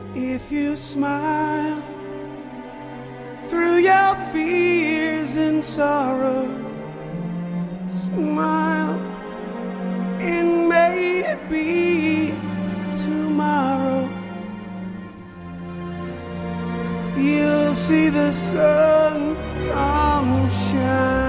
If you smile through your fears and sorrow, smile and maybe tomorrow you'll see the sun come shine.